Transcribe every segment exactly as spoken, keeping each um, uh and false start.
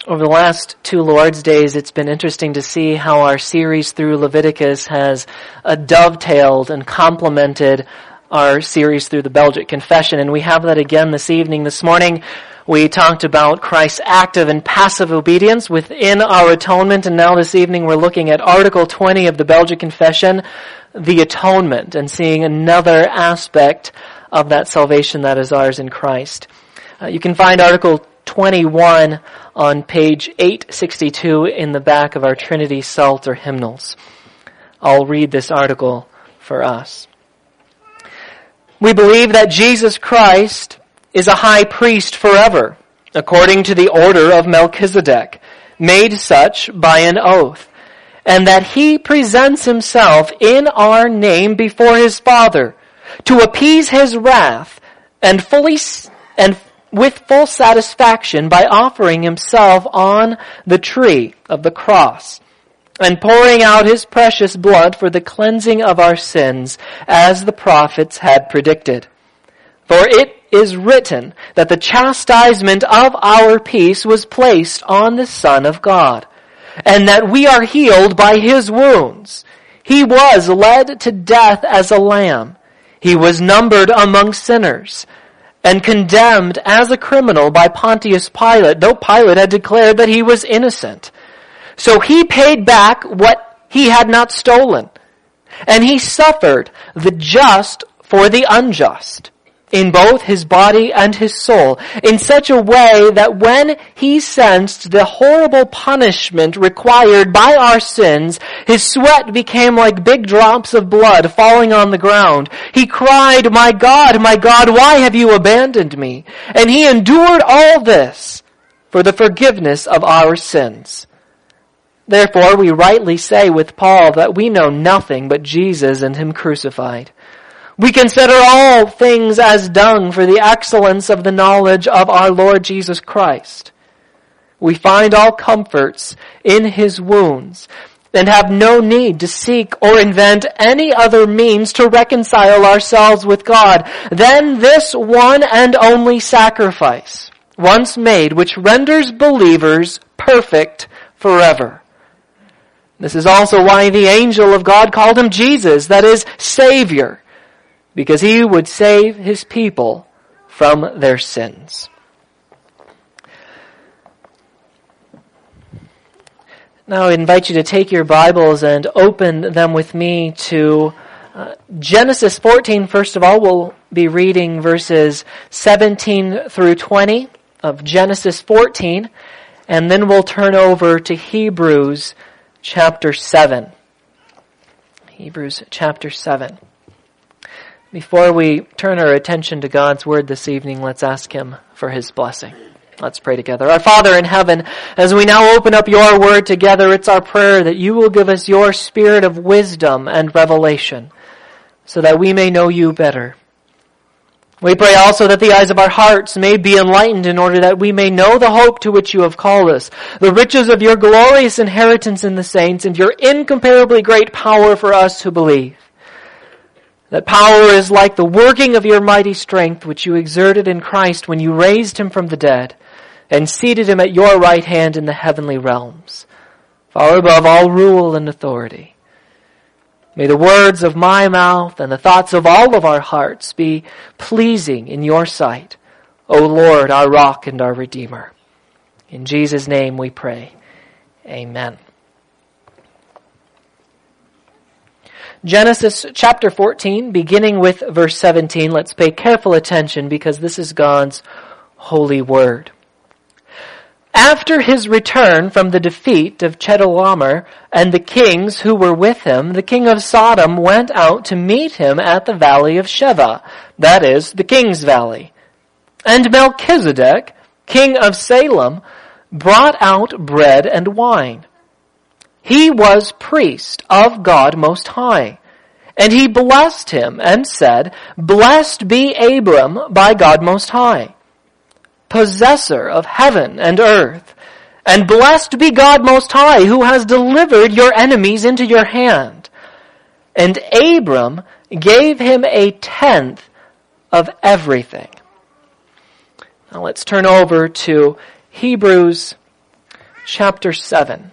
Over the last two Lord's Days, it's been interesting to see how our series through Leviticus has uh, dovetailed and complemented our series through the Belgic Confession. And we have that again this evening. This morning, we talked about Christ's active and passive obedience within our atonement. And now this evening, we're looking at Article twenty of the Belgic Confession, the atonement, and seeing another aspect of that salvation that is ours in Christ. Uh, you can find Article twenty-one on page eight sixty-two in the back of our Trinity Psalter hymnals. I'll read this article for us. We believe that Jesus Christ is a high priest forever, according to the order of Melchizedek, made such by an oath, and that he presents himself in our name before his Father to appease his wrath and fully and with full satisfaction by offering himself on the tree of the cross and pouring out his precious blood for the cleansing of our sins, as the prophets had predicted. For it is written that the chastisement of our peace was placed on the Son of God, and that we are healed by his wounds. He was led to death as a lamb. He was numbered among sinners and condemned as a criminal by Pontius Pilate, though Pilate had declared that he was innocent. So he paid back what he had not stolen, and he suffered the just for the unjust in both his body and his soul, in such a way that when he sensed the horrible punishment required by our sins, his sweat became like big drops of blood falling on the ground. He cried, "My God, my God, why have you abandoned me?" And he endured all this for the forgiveness of our sins. Therefore, we rightly say with Paul that we know nothing but Jesus and him crucified. We consider all things as dung for the excellence of the knowledge of our Lord Jesus Christ. We find all comforts in his wounds and have no need to seek or invent any other means to reconcile ourselves with God than this one and only sacrifice, once made, which renders believers perfect forever. This is also why the angel of God called him Jesus, that is, Savior, because he would save his people from their sins. Now I invite you to take your Bibles and open them with me to uh, Genesis fourteen. First of all, we'll be reading verses seventeen through twenty of Genesis fourteen, and then we'll turn over to Hebrews chapter seven. Hebrews chapter seven. Before we turn our attention to God's Word this evening, let's ask him for his blessing. Let's pray together. Our Father in heaven, as we now open up your Word together, it's our prayer that you will give us your spirit of wisdom and revelation so that we may know you better. We pray also that the eyes of our hearts may be enlightened in order that we may know the hope to which you have called us, the riches of your glorious inheritance in the saints, and your incomparably great power for us who believe. That power is like the working of your mighty strength, which you exerted in Christ when you raised him from the dead and seated him at your right hand in the heavenly realms, far above all rule and authority. May the words of my mouth and the thoughts of all of our hearts be pleasing in your sight, O Lord, our rock and our Redeemer. In Jesus' name we pray. Amen. Genesis chapter fourteen, beginning with verse seventeen. Let's pay careful attention because this is God's holy word. After his return from the defeat of Chedorlaomer and the kings who were with him, the king of Sodom went out to meet him at the valley of Sheva, that is, the king's valley. And Melchizedek, king of Salem, brought out bread and wine. He was priest of God Most High, and he blessed him and said, "Blessed be Abram by God Most High, possessor of heaven and earth, and blessed be God Most High, who has delivered your enemies into your hand." And Abram gave him a tenth of everything. Now let's turn over to Hebrews chapter seven.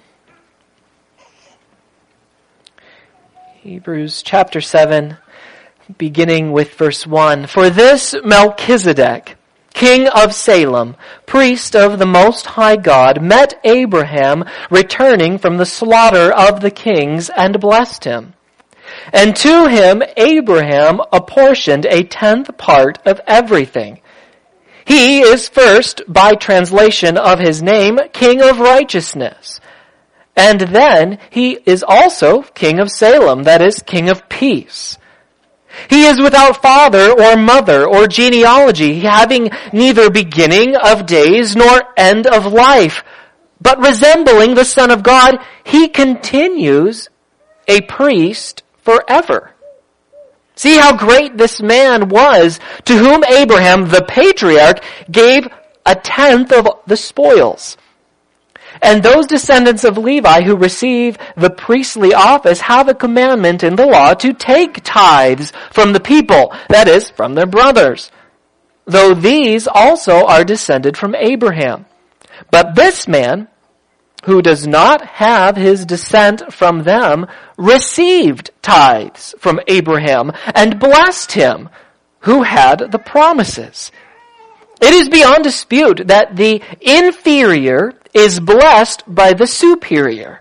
Hebrews chapter seven, beginning with verse one. For this Melchizedek, king of Salem, priest of the Most High God, met Abraham returning from the slaughter of the kings and blessed him. And to him Abraham apportioned a tenth part of everything. He is first, by translation of his name, King of Righteousness. And then he is also King of Salem, that is, King of Peace. He is without father or mother or genealogy, having neither beginning of days nor end of life. But resembling the Son of God, he continues a priest forever. See how great this man was, to whom Abraham, the patriarch, gave a tenth of the spoils. And those descendants of Levi who receive the priestly office have a commandment in the law to take tithes from the people, that is, from their brothers, though these also are descended from Abraham. But this man, who does not have his descent from them, received tithes from Abraham and blessed him who had the promises. It is beyond dispute that the inferior is blessed by the superior.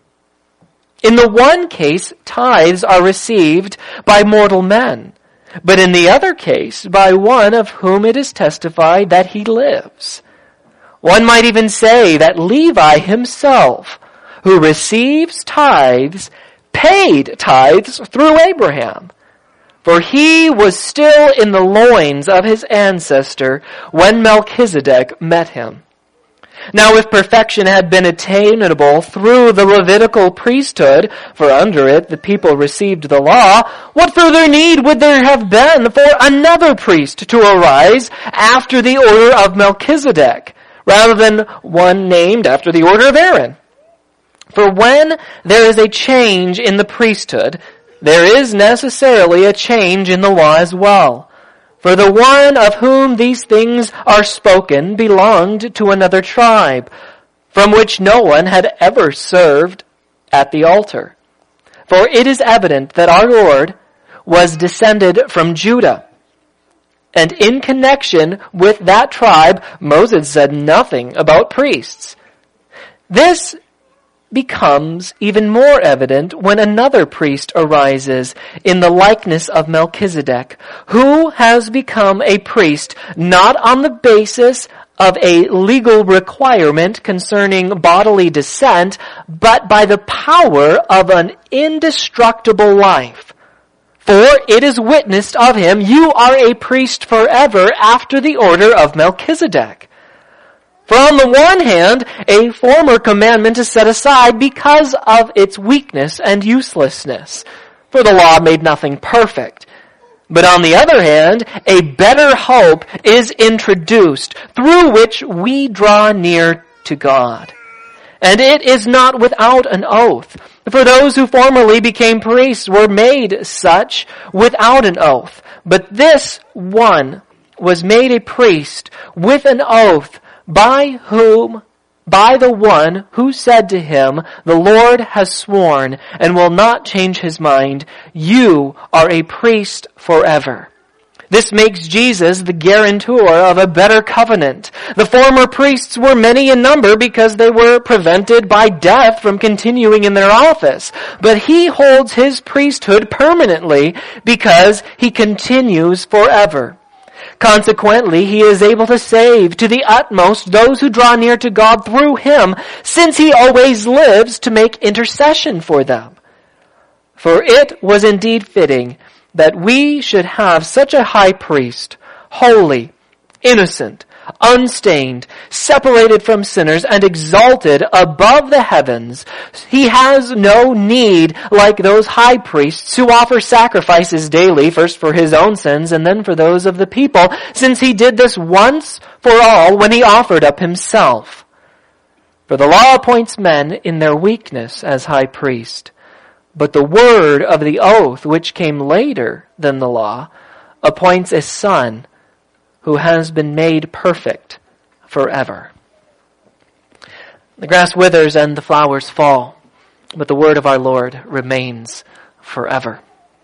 In the one case, tithes are received by mortal men, but in the other case, by one of whom it is testified that he lives. One might even say that Levi himself, who receives tithes, paid tithes through Abraham. For he was still in the loins of his ancestor when Melchizedek met him. Now if perfection had been attainable through the Levitical priesthood, for under it the people received the law, what further need would there have been for another priest to arise after the order of Melchizedek, rather than one named after the order of Aaron? For when there is a change in the priesthood, there is necessarily a change in the law as well. For the one of whom these things are spoken belonged to another tribe, from which no one had ever served at the altar. For it is evident that our Lord was descended from Judah. And in connection with that tribe, Moses said nothing about priests. This becomes even more evident when another priest arises in the likeness of Melchizedek, who has become a priest not on the basis of a legal requirement concerning bodily descent, but by the power of an indestructible life. For it is witnessed of him, you are a priest forever after the order of Melchizedek. For on the one hand, a former commandment is set aside because of its weakness and uselessness, for the law made nothing perfect. But on the other hand, a better hope is introduced, through which we draw near to God. And it is not without an oath, for those who formerly became priests were made such without an oath. But this one was made a priest with an oath, by whom, by the one who said to him, the Lord has sworn and will not change his mind, you are a priest forever. This makes Jesus the guarantor of a better covenant. The former priests were many in number because they were prevented by death from continuing in their office. But he holds his priesthood permanently because he continues forever. Consequently, he is able to save to the utmost those who draw near to God through him, since he always lives to make intercession for them. For it was indeed fitting that we should have such a high priest, holy, innocent, unstained, separated from sinners, and exalted above the heavens. He has no need, like those high priests who offer sacrifices daily, first for his own sins and then for those of the people, since he did this once for all when he offered up himself. For the law appoints men in their weakness as high priest, but the word of the oath, which came later than the law, appoints a son who has been made perfect forever. The grass withers and the flowers fall, but the word of our Lord remains forever.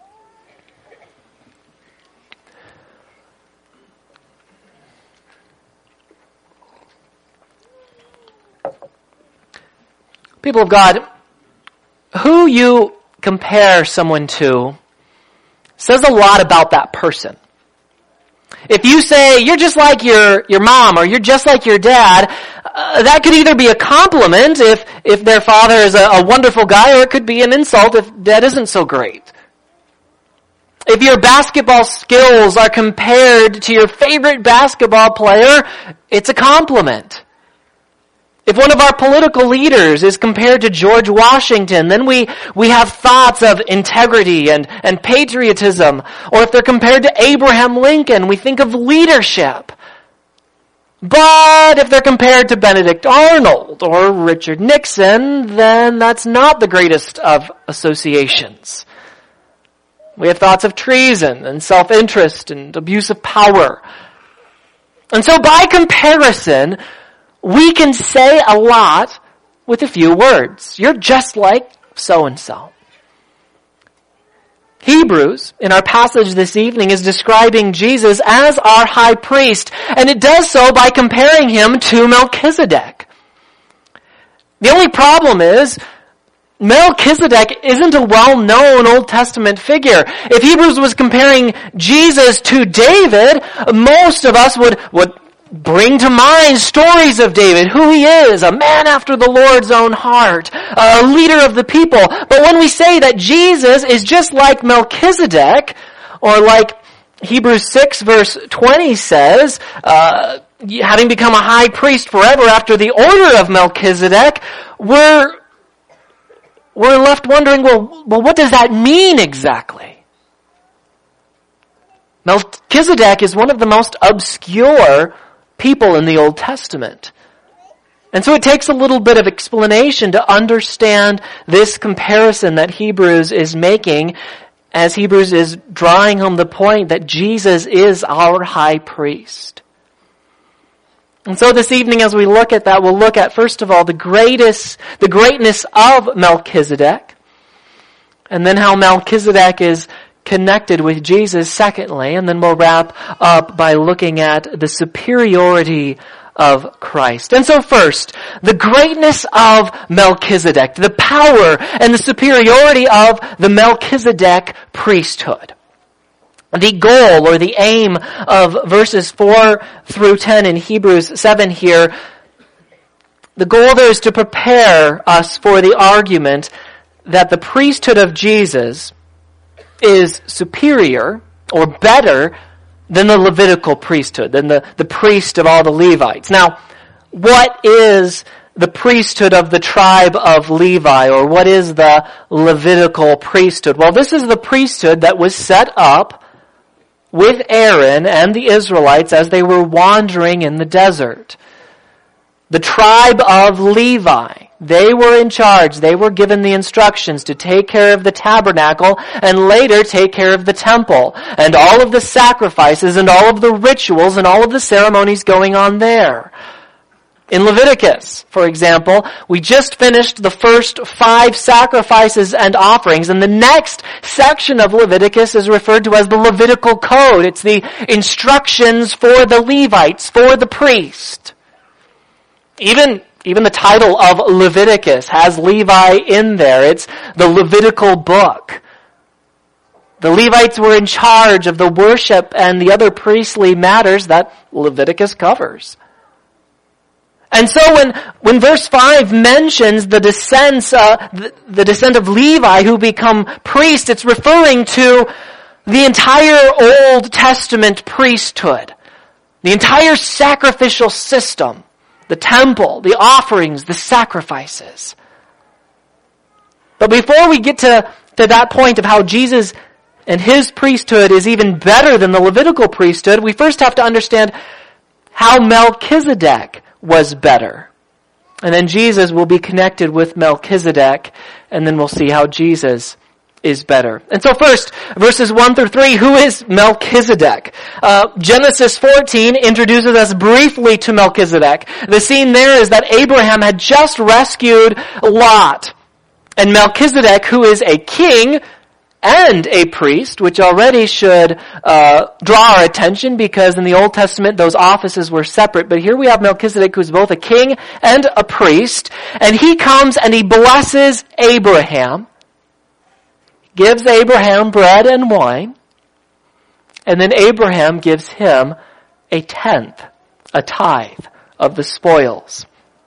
People of God, who you compare someone to says a lot about that person. If you say, you're just like your, your mom or you're just like your dad, uh, that could either be a compliment if, if their father is a, a wonderful guy, or it could be an insult if dad isn't so great. If your basketball skills are compared to your favorite basketball player, it's a compliment. If one of our political leaders is compared to George Washington, then we, we have thoughts of integrity and, and patriotism. Or if they're compared to Abraham Lincoln, we think of leadership. But if they're compared to Benedict Arnold or Richard Nixon, then that's not the greatest of associations. We have thoughts of treason and self-interest and abuse of power. And so by comparison, we can say a lot with a few words. You're just like so-and-so. Hebrews, in our passage this evening, is describing Jesus as our high priest, and it does so by comparing him to Melchizedek. The only problem is, Melchizedek isn't a well-known Old Testament figure. If Hebrews was comparing Jesus to David, most of us would, would bring to mind stories of David, who he is, a man after the Lord's own heart, a leader of the people. But when we say that Jesus is just like Melchizedek, or like Hebrews six verse twenty says, uh, having become a high priest forever after the order of Melchizedek, we're, we're left wondering, well, well, what does that mean exactly? Melchizedek is one of the most obscure people in the Old Testament. And so it takes a little bit of explanation to understand this comparison that Hebrews is making, as Hebrews is drawing home the point that Jesus is our high priest. And so this evening, as we look at that, we'll look at, first of all, the greatest, the greatness of Melchizedek, and then how Melchizedek is connected with Jesus, secondly, and then we'll wrap up by looking at the superiority of Christ. And so first, the greatness of Melchizedek, the power and the superiority of the Melchizedek priesthood. The goal or the aim of verses four through ten in Hebrews seven here, the goal there is to prepare us for the argument that the priesthood of Jesus is superior or better than the Levitical priesthood, than the, the priest of all the Levites. Now, what is the priesthood of the tribe of Levi, or what is the Levitical priesthood? Well, this is the priesthood that was set up with Aaron and the Israelites as they were wandering in the desert. The tribe of Levi, they were in charge. They were given the instructions to take care of the tabernacle and later take care of the temple and all of the sacrifices and all of the rituals and all of the ceremonies going on there. In Leviticus, for example, we just finished the first five sacrifices and offerings, and the next section of Leviticus is referred to as the Levitical Code. It's the instructions for the Levites, for the priest. Even, even the title of Leviticus has Levi in there. It's the Levitical book. The Levites were in charge of the worship and the other priestly matters that Leviticus covers. And so when, when verse five mentions the descents, uh, the, the descent of Levi who become priests, it's referring to the entire Old Testament priesthood. The entire sacrificial system. The temple, the offerings, the sacrifices. But before we get to, to that point of how Jesus and his priesthood is even better than the Levitical priesthood, we first have to understand how Melchizedek was better. And then Jesus will be connected with Melchizedek, and then we'll see how Jesus is better. And so first, verses one through three, who is Melchizedek? Uh, Genesis fourteen introduces us briefly to Melchizedek. The scene there is that Abraham had just rescued Lot. And Melchizedek, who is a king and a priest, which already should uh, draw our attention because in the Old Testament those offices were separate. But here we have Melchizedek, who's both a king and a priest. And he comes and he blesses Abraham. Gives Abraham bread and wine, and then Abraham gives him a tenth, a tithe of the spoils.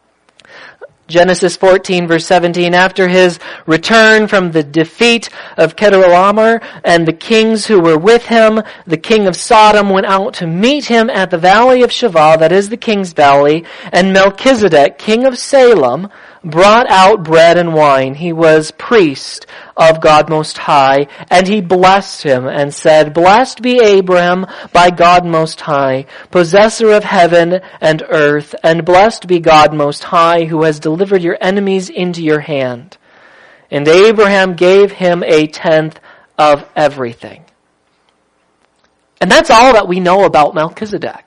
Genesis fourteen verse seventeen, after his return from the defeat of Chedorlaomer and the kings who were with him, the king of Sodom went out to meet him at the valley of Shavah, that is the king's valley, and Melchizedek, king of Salem, brought out bread and wine. He was priest of God Most High, and he blessed him and said, "Blessed be Abraham by God Most High, possessor of heaven and earth, and blessed be God Most High, who has delivered your enemies into your hand." And Abraham gave him a tenth of everything. And that's all that we know about Melchizedek.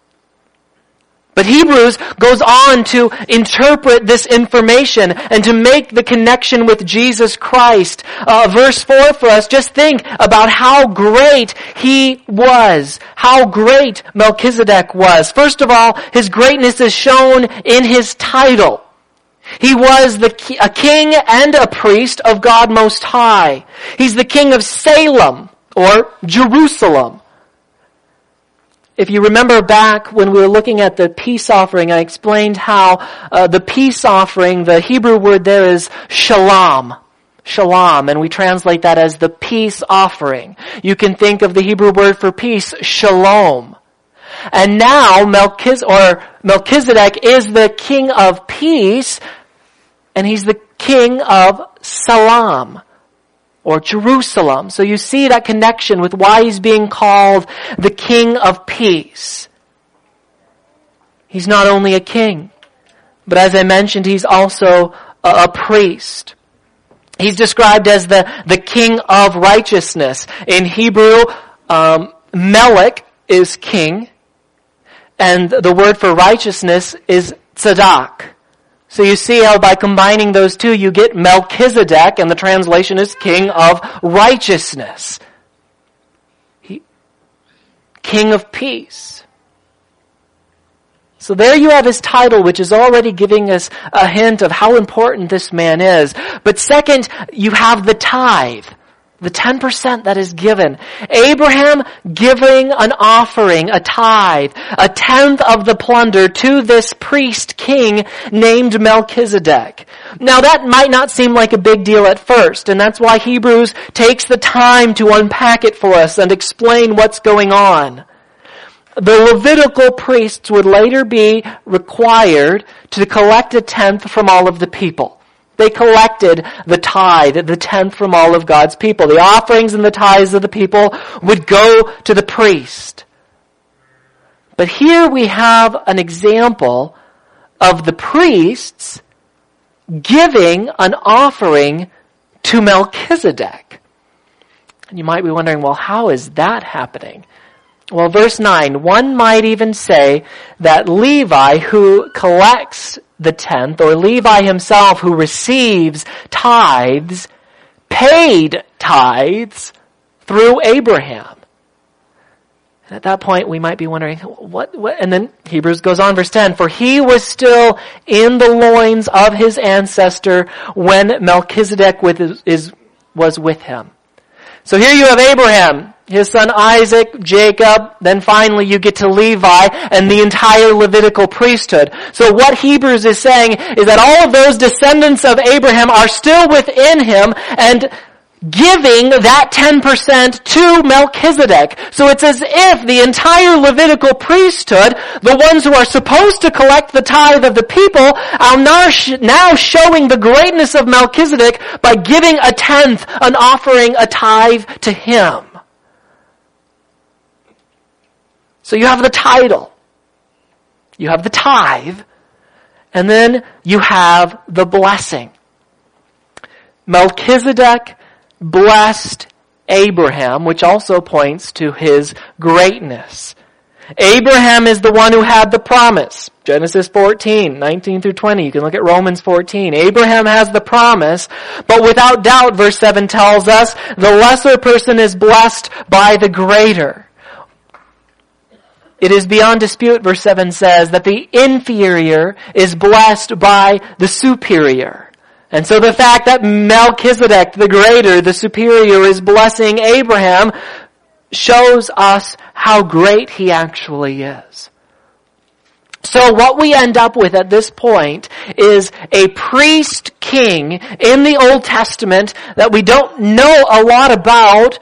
But Hebrews goes on to interpret this information and to make the connection with Jesus Christ. Uh, verse four for us, just think about how great he was, how great Melchizedek was. First of all, his greatness is shown in his title. He was the a king and a priest of God Most High. He's the king of Salem, or Jerusalem. If you remember back when we were looking at the peace offering, I explained how uh, the peace offering, the Hebrew word there is shalom. Shalom, and we translate that as the peace offering. You can think of the Hebrew word for peace, shalom. And now Melchiz- or Melchizedek is the king of peace, and he's the king of Salam, or Jerusalem. So you see that connection with why he's being called the King of Peace. He's not only a king, but as I mentioned, he's also a, a priest. He's described as the, the King of Righteousness. In Hebrew, um, Melech is king, and the word for righteousness is tzedak. So you see how by combining those two, you get Melchizedek, and the translation is King of Righteousness. He, King of Peace. So there you have his title, which is already giving us a hint of how important this man is. But second, you have the tithe. The ten percent that is given. Abraham giving an offering, a tithe, a tenth of the plunder to this priest king named Melchizedek. Now that might not seem like a big deal at first, and that's why Hebrews takes the time to unpack it for us and explain what's going on. The Levitical priests would later be required to collect a tenth from all of the people. They collected the tithe, the tenth from all of God's people. The offerings and the tithes of the people would go to the priest. But here we have an example of the priests giving an offering to Melchizedek. And you might be wondering, well, how is that happening? Well, verse nine, one might even say that Levi, who collects the tenth, or Levi himself who receives tithes, paid tithes through Abraham. And at that point, we might be wondering, what, what? And then Hebrews goes on, verse ten, for he was still in the loins of his ancestor when Melchizedek with his, is, was with him. So here you have Abraham, his son Isaac, Jacob, then finally you get to Levi and the entire Levitical priesthood. So what Hebrews is saying is that all of those descendants of Abraham are still within him and giving that ten percent to Melchizedek. So it's as if the entire Levitical priesthood, the ones who are supposed to collect the tithe of the people, are now, sh- now showing the greatness of Melchizedek by giving a tenth, an offering, a tithe to him. So you have the title, you have the tithe, and then you have the blessing. Melchizedek blessed Abraham, which also points to his greatness. Abraham is the one who had the promise. Genesis fourteen, nineteen through twenty. You can look at Romans fourteen. Abraham has the promise, but without doubt, verse seven tells us, the lesser person is blessed by the greater. It is beyond dispute, verse seven says, that the inferior is blessed by the superior. And so the fact that Melchizedek, the greater, the superior, is blessing Abraham shows us how great he actually is. So what we end up with at this point is a priest king in the Old Testament that we don't know a lot about.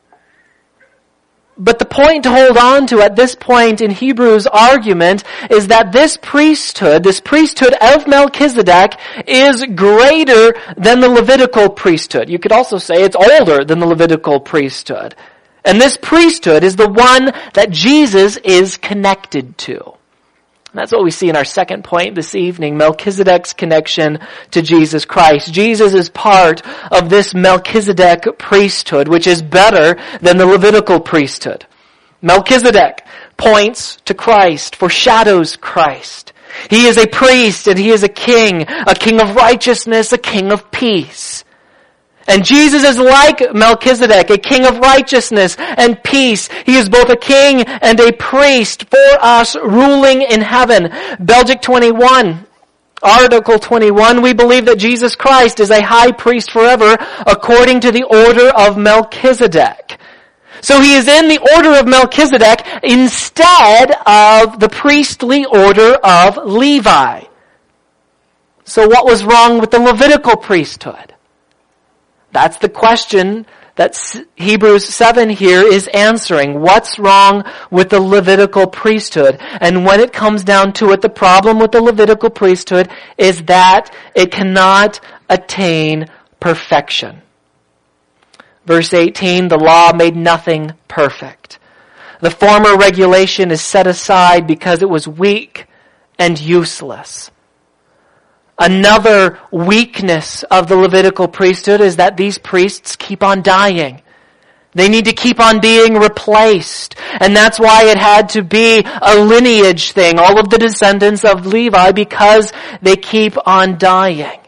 But the point to hold on to at this point in Hebrews' argument is that this priesthood, this priesthood of Melchizedek, is greater than the Levitical priesthood. You could also say it's older than the Levitical priesthood. And this priesthood is the one that Jesus is connected to. And that's what we see in our second point this evening, Melchizedek's connection to Jesus Christ. Jesus is part of this Melchizedek priesthood, which is better than the Levitical priesthood. Melchizedek points to Christ, foreshadows Christ. He is a priest and he is a king, a king of righteousness, a king of peace. And Jesus is like Melchizedek, a king of righteousness and peace. He is both a king and a priest for us, ruling in heaven. Belgic twenty-one, Article twenty-one, we believe that Jesus Christ is a high priest forever according to the order of Melchizedek. So he is in the order of Melchizedek instead of the priestly order of Levi. So what was wrong with the Levitical priesthood? That's the question that Hebrews seven here is answering. What's wrong with the Levitical priesthood? And when it comes down to it, the problem with the Levitical priesthood is that it cannot attain perfection. Verse eighteen, the law made nothing perfect. The former regulation is set aside because it was weak and useless. Another weakness of the Levitical priesthood is that these priests keep on dying. They need to keep on being replaced. And that's why it had to be a lineage thing, all of the descendants of Levi, because they keep on dying.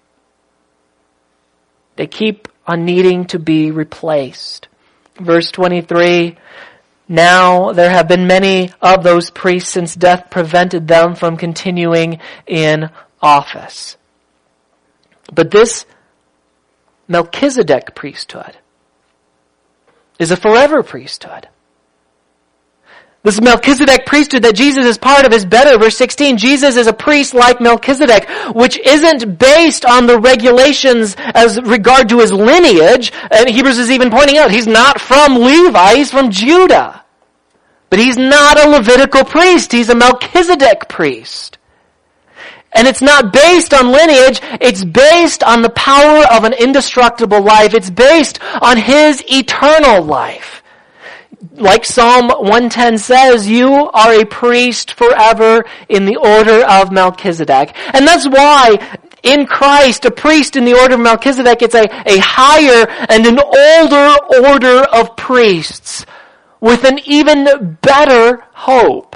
They keep on needing to be replaced. Verse twenty-three, now there have been many of those priests since death prevented them from continuing in office. But this Melchizedek priesthood is a forever priesthood. This Melchizedek priesthood that Jesus is part of is better. Verse sixteen, Jesus is a priest like Melchizedek, which isn't based on the regulations as regard to his lineage. And Hebrews is even pointing out he's not from Levi, he's from Judah. But he's not a Levitical priest, he's a Melchizedek priest. And it's not based on lineage, it's based on the power of an indestructible life. It's based on his eternal life. Like Psalm one ten says, you are a priest forever in the order of Melchizedek. And that's why in Christ, a priest in the order of Melchizedek, it's a, a higher and an older order of priests with an even better hope.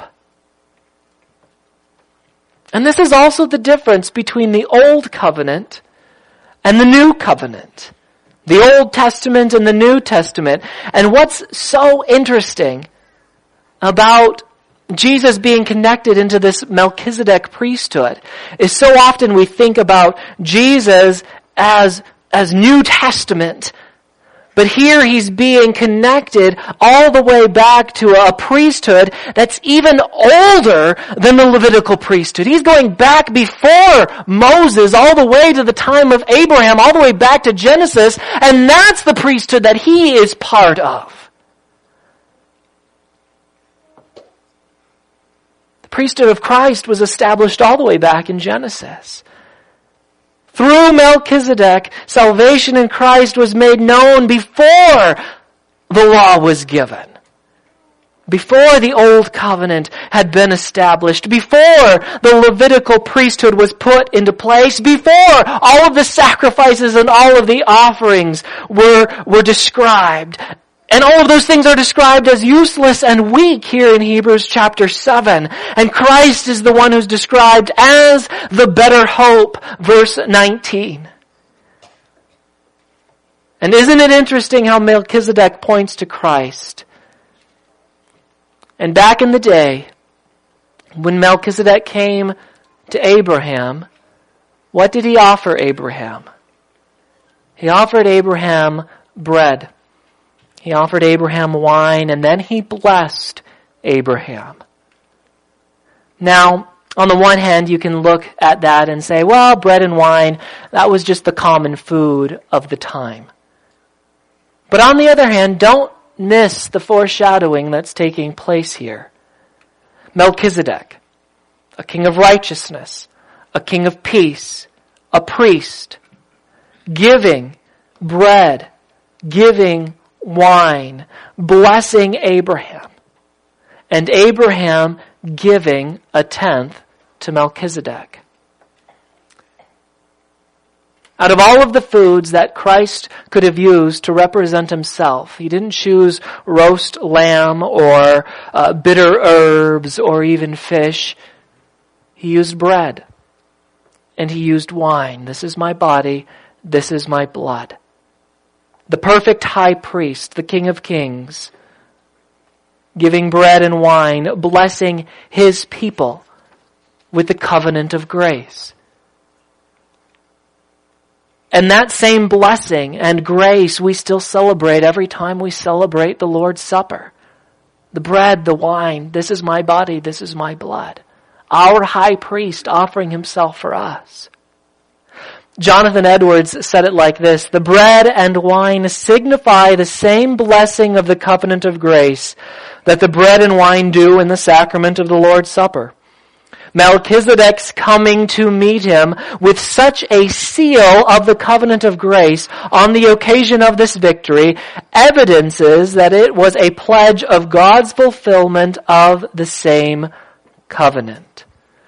And this is also the difference between the Old Covenant and the New Covenant. The Old Testament and the New Testament. And what's so interesting about Jesus being connected into this Melchizedek priesthood is so often we think about Jesus as, as New Testament. But here he's being connected all the way back to a priesthood that's even older than the Levitical priesthood. He's going back before Moses, all the way to the time of Abraham, all the way back to Genesis, and that's the priesthood that he is part of. The priesthood of Christ was established all the way back in Genesis. Through Melchizedek, salvation in Christ was made known before the law was given. before the old covenant had been established, before the Levitical priesthood was put into place, before all of the sacrifices and all of the offerings were, were described. And all of those things are described as useless and weak here in Hebrews chapter seven. And Christ is the one who's described as the better hope, verse nineteen. And isn't it interesting how Melchizedek points to Christ? And back in the day, when Melchizedek came to Abraham, what did he offer Abraham? He offered Abraham bread. He offered Abraham wine, and then he blessed Abraham. Now, on the one hand, you can look at that and say, well, bread and wine, that was just the common food of the time. But on the other hand, don't miss the foreshadowing that's taking place here. Melchizedek, a king of righteousness, a king of peace, a priest, giving bread, giving wine, blessing Abraham, and Abraham giving a tenth to Melchizedek. Out of all of the foods that Christ could have used to represent himself, he didn't choose roast lamb or uh, bitter herbs or even fish. He used bread and he used wine. This is my body, this is my blood. The perfect high priest, the King of Kings, giving bread and wine, blessing his people with the covenant of grace. And that same blessing and grace we still celebrate every time we celebrate the Lord's Supper. The bread, the wine, this is my body, this is my blood. Our high priest offering himself for us. Jonathan Edwards said it like this: the bread and wine signify the same blessing of the covenant of grace that the bread and wine do in the sacrament of the Lord's Supper. Melchizedek's coming to meet him with such a seal of the covenant of grace on the occasion of this victory evidences that it was a pledge of God's fulfillment of the same covenant.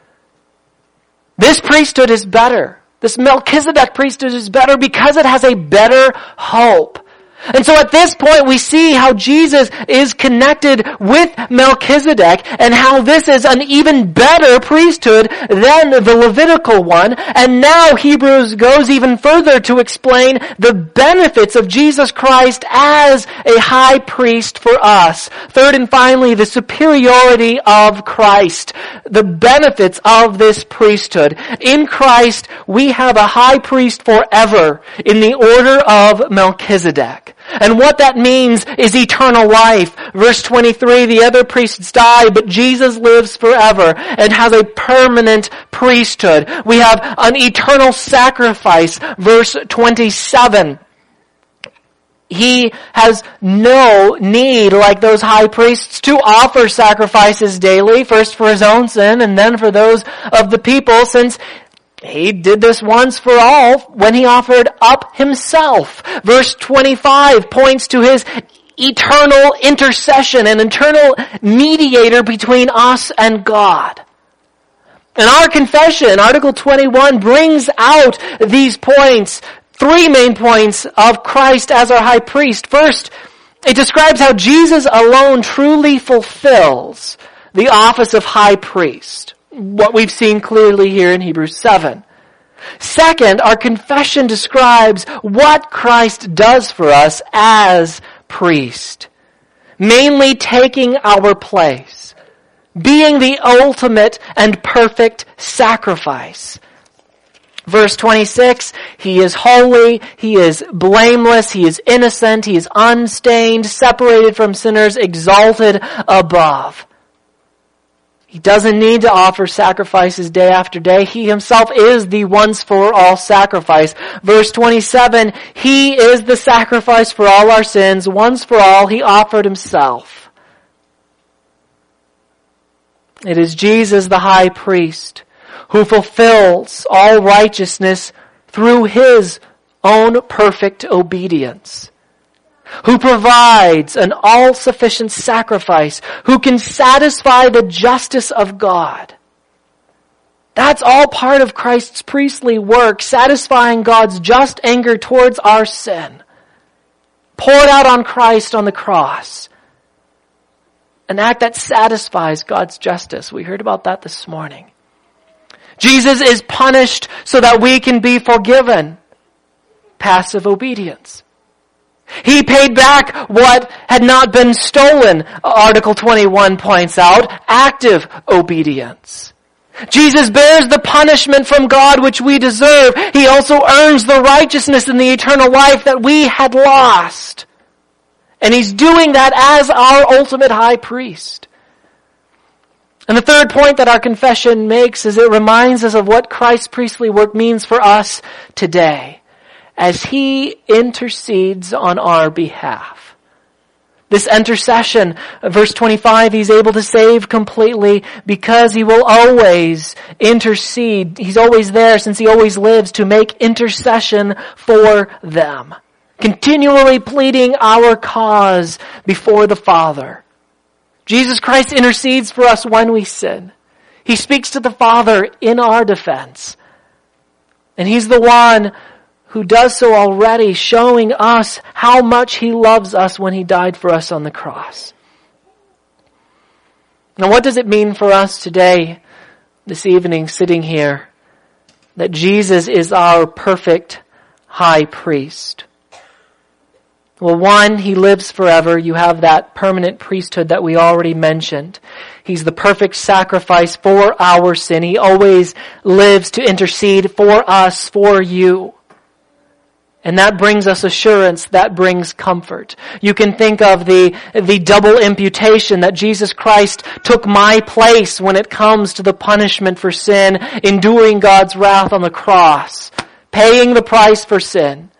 This priesthood is better. This Melchizedek priesthood is better because it has a better hope. And so at this point we see how Jesus is connected with Melchizedek and how this is an even better priesthood than the Levitical one. And now Hebrews goes even further to explain the benefits of Jesus Christ as a high priest for us. Third and finally, the superiority of Christ. The benefits of this priesthood. In Christ, we have a high priest forever in the order of Melchizedek. And what that means is eternal life. Verse twenty-three, the other priests die, but Jesus lives forever and has a permanent priesthood. We have an eternal sacrifice. Verse twenty-seven. He has no need, like those high priests, to offer sacrifices daily, first for his own sin and then for those of the people, since he did this once for all when he offered up himself. Verse twenty-five points to his eternal intercession, an eternal mediator between us and God. And our confession, Article twenty-one, brings out these points, three main points of Christ as our high priest. First, it describes how Jesus alone truly fulfills the office of high priest. What we've seen clearly here in Hebrews seven. Second, our confession describes what Christ does for us as priest. Mainly taking our place. Being the ultimate and perfect sacrifice. Verse twenty-six, he is holy, he is blameless, he is innocent, he is unstained, separated from sinners, exalted above. He doesn't need to offer sacrifices day after day. He himself is the once for all sacrifice. Verse twenty-seven, he is the sacrifice for all our sins. Once for all, he offered himself. It is Jesus, the high priest, who fulfills all righteousness through his own perfect obedience. who provides an all-sufficient sacrifice, who can satisfy the justice of God. That's all part of Christ's priestly work, satisfying God's just anger towards our sin, poured out on Christ on the cross. An act that satisfies God's justice. We heard about that this morning. Jesus is punished so that we can be forgiven. Passive obedience. He paid back what had not been stolen, Article twenty-one points out. Active obedience. Jesus bears the punishment from God which we deserve. He also earns the righteousness and the eternal life that we had lost. And He's doing that as our ultimate high priest. And the third point that our confession makes is it reminds us of what Christ's priestly work means for us today, as He intercedes on our behalf. This intercession, verse twenty-five, He's able to save completely because He will always intercede. He's always there since He always lives to make intercession for them. Continually pleading our cause before the Father. Jesus Christ intercedes for us when we sin. He speaks to the Father in our defense. And He's the one who does so already, showing us how much He loves us when He died for us on the cross. Now, what does it mean for us today, this evening, sitting here, that Jesus is our perfect high priest? Well, one, He lives forever. You have that permanent priesthood that we already mentioned. He's the perfect sacrifice for our sin. He always lives to intercede for us, for you. And that brings us assurance, that brings comfort. You can think of the, the double imputation that Jesus Christ took my place when it comes to the punishment for sin, enduring God's wrath on the cross, paying the price for sin.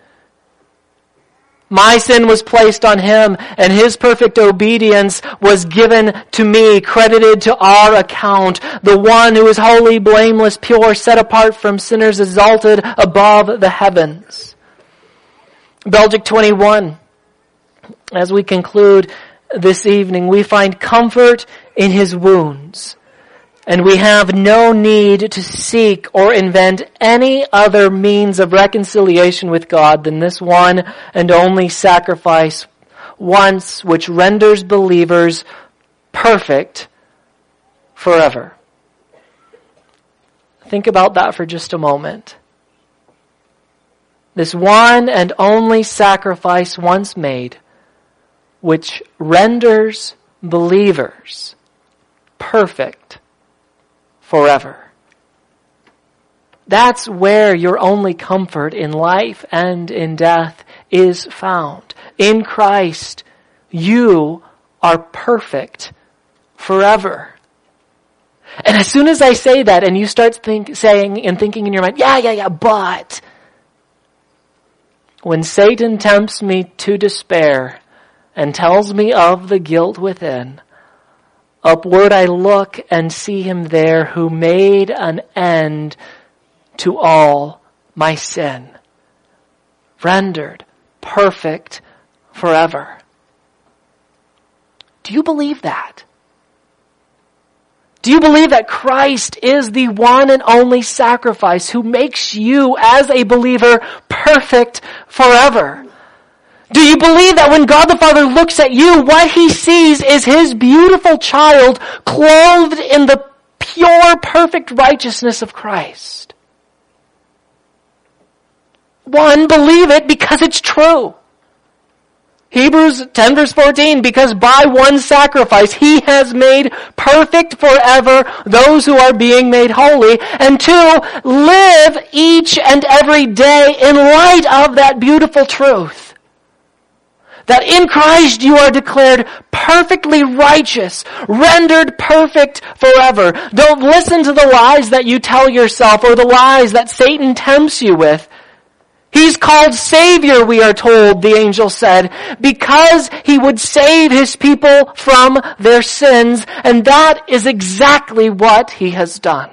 My sin was placed on Him, and His perfect obedience was given to me, credited to our account. The one who is holy, blameless, pure, set apart from sinners, exalted above the heavens. Belgic twenty-one. As we conclude this evening, we find comfort in His wounds, and we have no need to seek or invent any other means of reconciliation with God than this one and only sacrifice once, which renders believers perfect forever. Think about that for just a moment. This one and only sacrifice once made, which renders believers perfect forever. That's where your only comfort in life and in death is found. In Christ, you are perfect forever. And as soon as I say that and you start think, saying and thinking in your mind, yeah, yeah, yeah, but... when Satan tempts me to despair and tells me of the guilt within, upward I look and see Him there who made an end to all my sin, rendered perfect forever. Do you believe that? Do you believe that Christ is the one and only sacrifice who makes you, as a believer, perfect forever? Do you believe that when God the Father looks at you, what He sees is His beautiful child clothed in the pure, perfect righteousness of Christ? One, believe it because it's true. Hebrews ten verse fourteen, because by one sacrifice He has made perfect forever those who are being made holy. And two, live each and every day in light of that beautiful truth. That in Christ you are declared perfectly righteous, rendered perfect forever. Don't listen to the lies that you tell yourself or the lies that Satan tempts you with. He's called Savior, we are told, the angel said, because He would save His people from their sins, and that is exactly what He has done.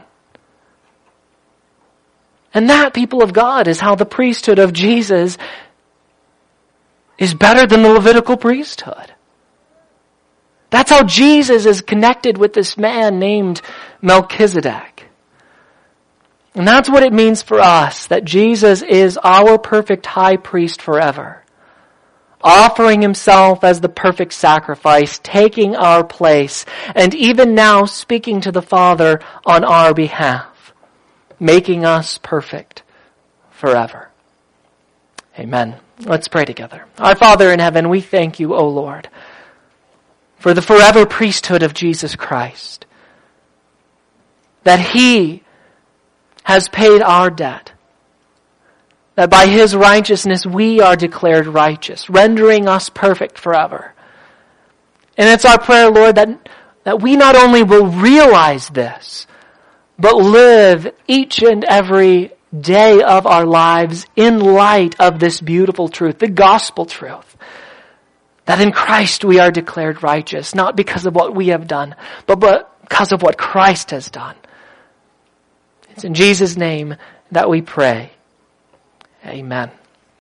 And that, people of God, is how the priesthood of Jesus is better than the Levitical priesthood. That's how Jesus is connected with this man named Melchizedek. And that's what it means for us, that Jesus is our perfect high priest forever, offering himself as the perfect sacrifice, taking our place, and even now speaking to the Father on our behalf, making us perfect forever. Amen. Let's pray together. Our Father in heaven, we thank you, O Lord, for the forever priesthood of Jesus Christ, that he has paid our debt, that by his righteousness we are declared righteous, rendering us perfect forever. And it's our prayer, Lord, that, that we not only will realize this, but live each and every day of our lives in light of this beautiful truth, the gospel truth, that in Christ we are declared righteous, not because of what we have done, but because of what Christ has done. It's in Jesus' name that we pray. Amen.